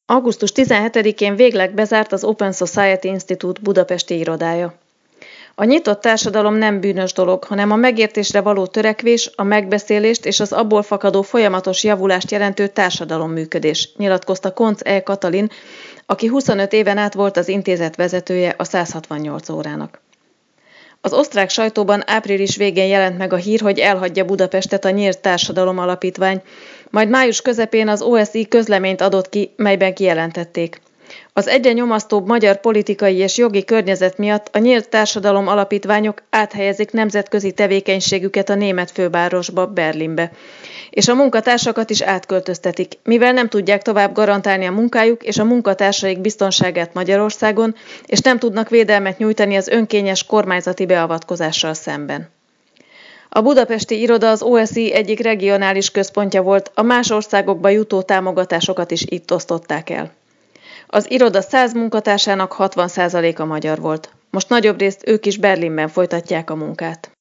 Augusztus 17-én végleg bezárt az Open Society Institute budapesti irodája. A nyitott társadalom nem bűnös dolog, hanem a megértésre való törekvés, a megbeszélést és az abból fakadó folyamatos javulást jelentő társadalomműködés, nyilatkozta Koncz E. Katalin, aki 25 éven át volt az intézet vezetője a 168 órának. Az osztrák sajtóban április végén jelent meg a hír, hogy elhagyja Budapestet a Nyílt Társadalom Alapítvány, majd május közepén az OSI közleményt adott ki, melyben kijelentették. Az egyre nyomasztóbb magyar politikai és jogi környezet miatt a Nyílt Társadalom Alapítványok áthelyezik nemzetközi tevékenységüket a német fővárosba, Berlinbe, és a munkatársakat is átköltöztetik, mivel nem tudják tovább garantálni a munkájuk és a munkatársaik biztonságát Magyarországon, és nem tudnak védelmet nyújtani az önkényes kormányzati beavatkozással szemben. A budapesti iroda az OSI egyik regionális központja volt, a más országokba jutó támogatásokat is itt osztották el. Az iroda 100 munkatársának 60%-a magyar volt. Most nagyobb részt ők is Berlinben folytatják a munkát.